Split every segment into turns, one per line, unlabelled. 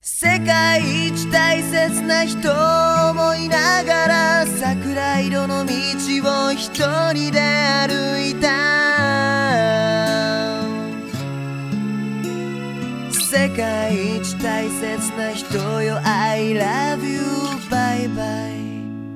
世界一大切な人を思いながら桜色の道を一人で歩いた。世界一大切な人よ I love you bye bye。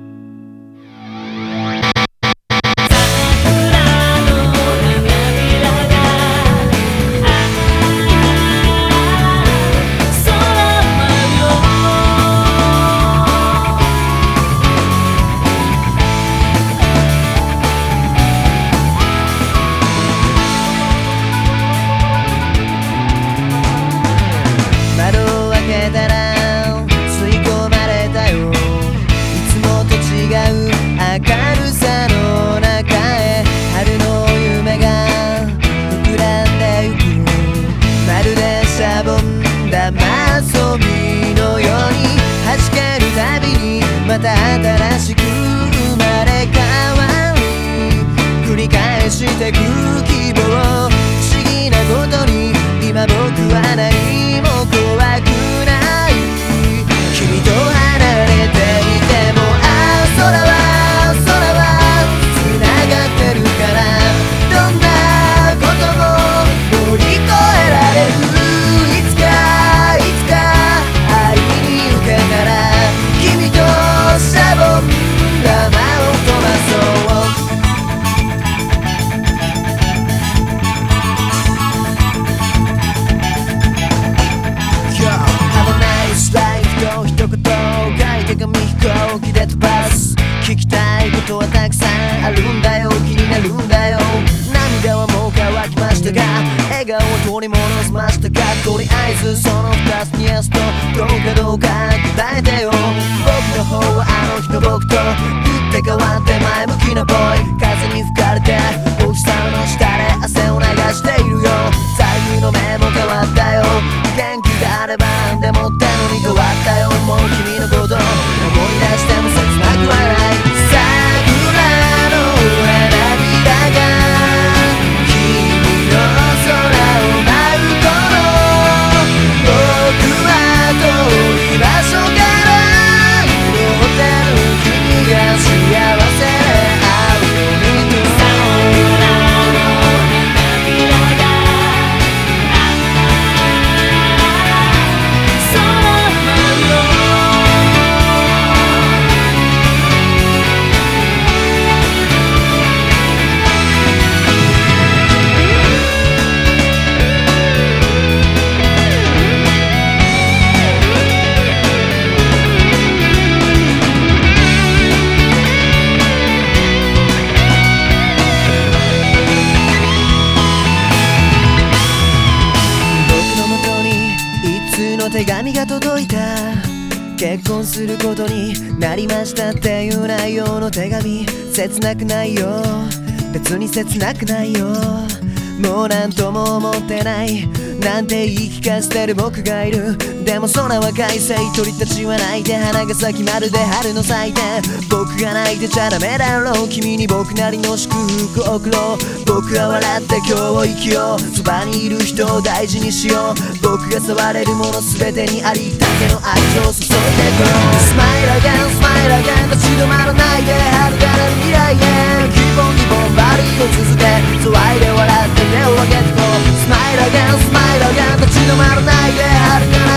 遊びのように弾けるたびにまた新しく生まれ変わり繰り返してく希望。不思議なことに今僕は何も怖くない。君と離れていても空は繋がってるからどんなことも乗り越えられる。聞きたいことはたくさんあるんだよ。気になるんだよ。涙はもう乾きましたが笑顔を取り戻しましたか。とりあえずその2つにやすとどうか答えてよ。僕の方はあの日の僕と打って変わって前向きなボーイ。風に吹かれてお日様の下で汗を流しているよ。財布の目も変わったよ。元気があれば何でもってのに変わったよ。もう君のこと思い出しても切なくはない。手紙が届いた。結婚することになりましたっていう内容の手紙。切なくないよ、別に切なくないよ。もうなんとも思ってないなんて言い聞かせてる僕がいる。でもそんな若い生鳥たちは泣いて花が咲きまるで春の祭典。僕が泣いてちゃダメだろう。君に僕なりの祝福を送ろう。僕は笑って今日を生きよう。そばにいる人を大事にしよう。僕が触れるもの全てにありったけの愛情を注いでこう。スマイルアゲンスマイルアゲン立ち止まらないで遥かなる未来へギボンギボンバリを続け騒いで笑って手を上げてこう。スマイルアゲンスマイルアゲン立ち止まらないで遥かなる